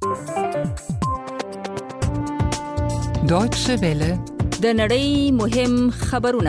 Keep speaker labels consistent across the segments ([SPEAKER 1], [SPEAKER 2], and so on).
[SPEAKER 1] Deutsche Welle.
[SPEAKER 2] د نړۍ مهم خبرونه.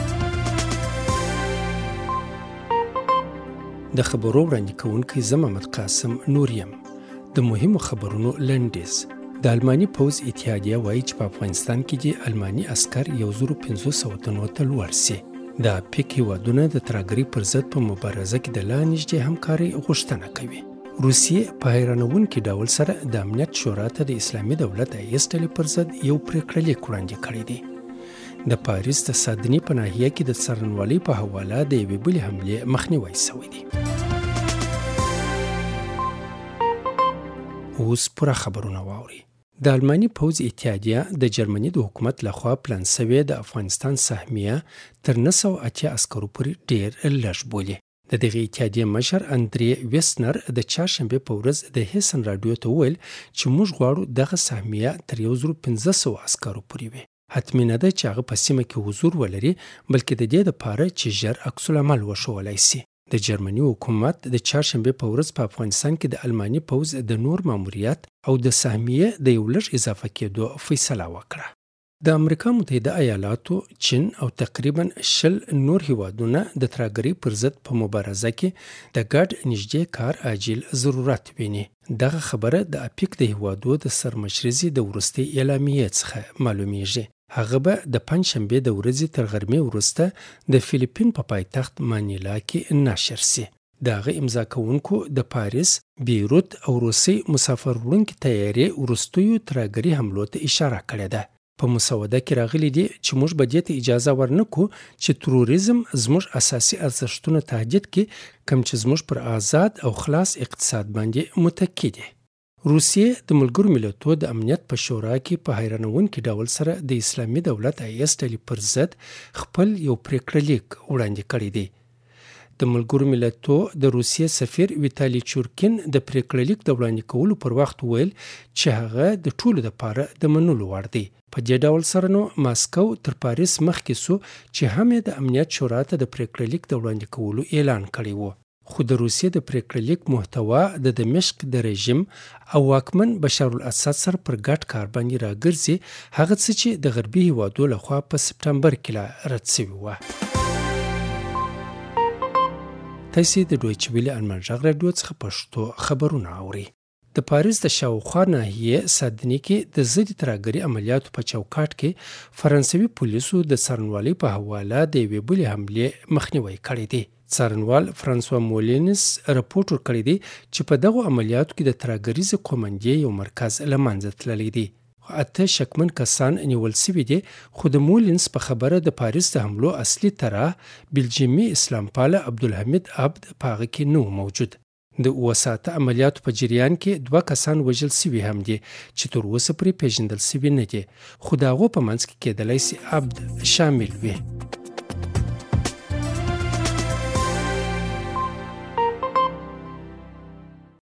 [SPEAKER 3] د خبرو وړاندې کوونکی زه محمد قاسم نور یم. د مهمو خبرونو لنډیز. د الماني پوځ اتحادیه وایي چې په افغانستان کې د الماني عسکر 1500 تنو ته لوړ سي. د پیک هیوادونه د ترهګرۍ پر ضد په مبارزه کې د لا نږدې همکارۍ غوښتنه کوي. روسیې په حیرانوونکي ډول سره د امنیت شورا ته د اسلامي دولت ایس ډلې پر ضد یو پریکړه لیک وړاندې کړی دی. د پاریس د سادني په ناحیه کې د څارنوالۍ په حواله د یوې بلې حملې مخنیوی شوی دی. اوس پوره خبرونه واورئ. د الماني پوځ اتحادیه د جرمني د حکومت لخوا پلان شوې د افغانستان سهمیه تر 980 عسکرو پورې ډېر لږ بولي. د دغه اتحادیې مشر اندرې ویسنر د چهارشنبې په ورځ د هیسن راډیو ته وویل چې موږ غواړو دغه سهمیه تر 1500 عسکرو پورې وي. حتمي نه ده چې هغه په سیمه کې حضور ولري، بلکې د دې لپاره چې ژر عکس العمل وښودلی سي. د جرمني حکومت د چهارشنبې په ورځ په افغانستان کې د الماني پوځ د نور ماموریت او د سهمیې د یو لږ اضافه کېدو فیصله وکړه. د امریکا متحده ایالاتو، چین او تقریبا 20 نور هیوادونه د ترهګرۍ پر ضد په مبارزه کې د ګډ نږدې کار عاجل ضرورت ویني. دغه خبره د اپیک د هیوادو د سرمشرزي د وروستۍ اعلامیې څخه معلومیږي. هغه به د پنجشنبې د ورځې تر غرمې وروسته د فلیپین په پایتخت مانیلا کې نشر سي. دغه امضا کوونکو د پاریس، بیروت او روسي مسافر وړونکي تیارې وروستیو ترهګرۍ حملو ته اشاره کړې ده. په مسوده کې راغلي دي چې موږ به دې ته اجازه ورنکو چې تروریزم زموږ اساسي ارزښتونه تهدید کړي، کوم چې زموږ پر آزاد او خلاص اقتصاد باندې متکی دي. روسیې د ملګرو ملتونو د امنیت په شورا کې په حیرانوونکي ډول سره د اسلامي دولت ایس ډلې پر ضد خپل یو پریکړه لیک وړاندې کړی دی. د ملګرو ملتونو د روسیې سفیر ویتالي چورکین د پریکړه لیک د وړاندې کولو پر وخت ویل چې هغه د ټولو لپاره د منلو وړ دی. په دې ډول سره نو ماسکو تر پاریس مخکې سو چې هم د امنیت شورا ته د پریکړه لیک د وړاندې کولو اعلان کړی و. خو د روسیې د پریکړه لیک محتوا د دمشق د رژیم او واکمن بشار الاسد سره پر ګډ کار باندې راګرځي، هغه څه چې د غربي هیوادو لخوا په سپټمبر کې لا رد شوي وو. تاسو د دویچ ویلې المان غږ راډیو څخه پښتو خبرونه اورئ. د پاریس د شاوخوا ناحیې سادني کې د ضد ترهګرۍ عملیاتو په چوکاټ کې فرانسوي پولیسو د څارنوالۍ په حواله د یوې بلې حملې مخنیوی کړی دی. څارنوال فرانسوا مولینس راپورټ ورکړی دی چې په دغو عملیاتو کې د ترهګریز قومندې یو مرکز له منځه تللی دی. 8 شکمن کسان نیول شوي دي، خو د مولینس په خبره د پاریس د حملو اصلي طرح بلجیمي اسلام پاله عبدالحمید عبد په هغه کې نه موجود. د 7 ساعته عملیاتو په جریان کې 2 کسان وژل شوي هم دي چې تر اوسه پرې پیژندل شوي نه دي، خو د هغو په منځ کې کېدلی سي عبد شامل وي.